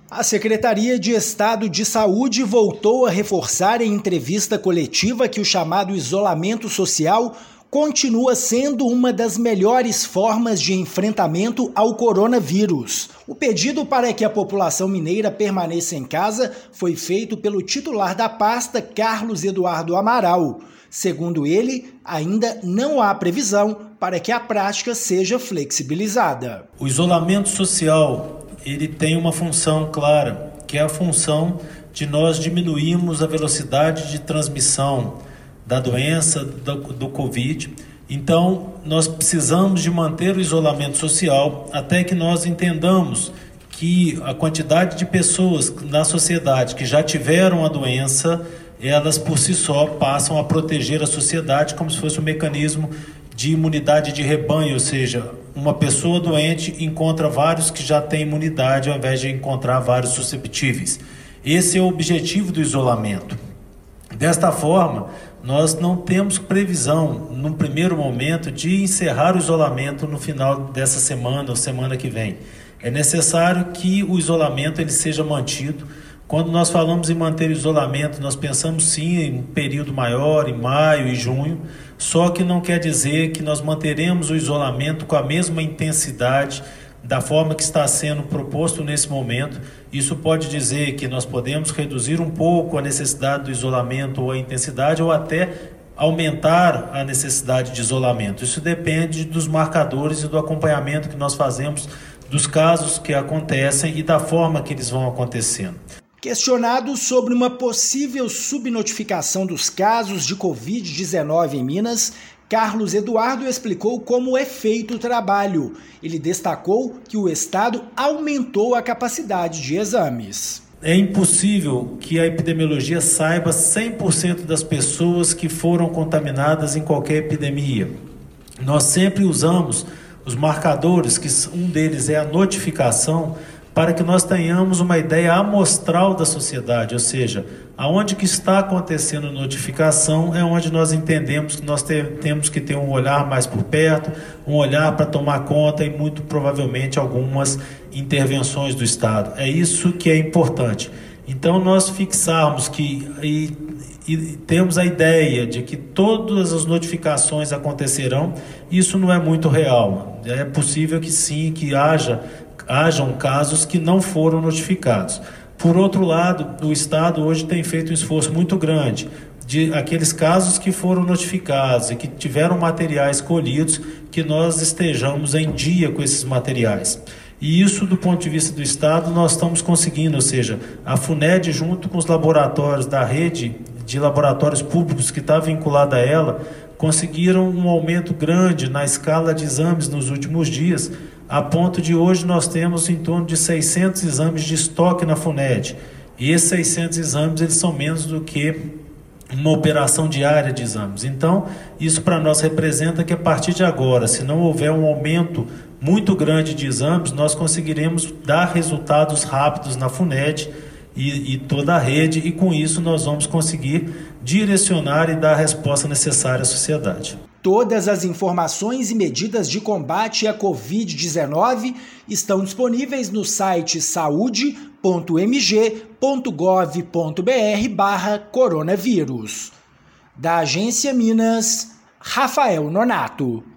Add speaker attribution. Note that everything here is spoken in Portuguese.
Speaker 1: A Secretaria de Estado de Saúde voltou a reforçar em entrevista coletiva que o chamado isolamento social continua sendo uma das melhores formas de enfrentamento ao coronavírus. O pedido para que a população mineira permaneça em casa foi feito pelo titular da pasta, Carlos Eduardo Amaral. Segundo ele, ainda não há previsão para que a prática seja flexibilizada.
Speaker 2: O isolamento social ele tem uma função clara, que é a função de nós diminuirmos a velocidade de transmissão da doença, do Covid. Então, nós precisamos de manter o isolamento social até que nós entendamos que a quantidade de pessoas na sociedade que já tiveram a doença, elas por si só passam a proteger a sociedade como se fosse um mecanismo de imunidade de rebanho, ou seja, uma pessoa doente encontra vários que já têm imunidade ao invés de encontrar vários susceptíveis. Esse é o objetivo do isolamento. Desta forma, nós não temos previsão, num primeiro momento, de encerrar o isolamento no final dessa semana ou semana que vem. É necessário que o isolamento ele seja mantido. Quando nós falamos em manter o isolamento, nós pensamos sim em um período maior, em maio e junho, só que não quer dizer que nós manteremos o isolamento com a mesma intensidade da forma que está sendo proposto nesse momento. Isso pode dizer que nós podemos reduzir um pouco a necessidade do isolamento ou a intensidade, ou até aumentar a necessidade de isolamento. Isso depende dos marcadores e do acompanhamento que nós fazemos dos casos que acontecem e da forma que eles vão acontecendo.
Speaker 1: Questionado sobre uma possível subnotificação dos casos de Covid-19 em Minas, Carlos Eduardo explicou como é feito o trabalho. Ele destacou que o estado aumentou a capacidade de exames.
Speaker 2: É impossível que a epidemiologia saiba 100% das pessoas que foram contaminadas em qualquer epidemia. Nós sempre usamos os marcadores, que um deles é a notificação, para que nós tenhamos uma ideia amostral da sociedade, ou seja, aonde que está acontecendo a notificação é onde nós entendemos que nós temos que ter um olhar mais por perto, um olhar para tomar conta e muito provavelmente algumas intervenções do Estado. É isso que é importante. Então nós fixarmos que e temos a ideia de que todas as notificações acontecerão, isso não é muito real. É possível que sim, que hajam casos que não foram notificados. Por outro lado, o Estado hoje tem feito um esforço muito grande de aqueles casos que foram notificados e que tiveram materiais colhidos, que nós estejamos em dia com esses materiais. E isso, do ponto de vista do Estado, nós estamos conseguindo, ou seja, a FUNED, junto com os laboratórios da rede de laboratórios públicos que está vinculada a ela, conseguiram um aumento grande na escala de exames nos últimos dias, a ponto de hoje nós temos em torno de 600 exames de estoque na FUNED. E esses 600 exames eles são menos do que uma operação diária de exames. Então, isso para nós representa que a partir de agora, se não houver um aumento muito grande de exames, nós conseguiremos dar resultados rápidos na FUNED e toda a rede, e com isso nós vamos conseguir direcionar e dar a resposta necessária à sociedade.
Speaker 1: Todas as informações e medidas de combate à Covid-19 estão disponíveis no site saude.mg.gov.br/coronavírus. Da Agência Minas, Rafael Nonato.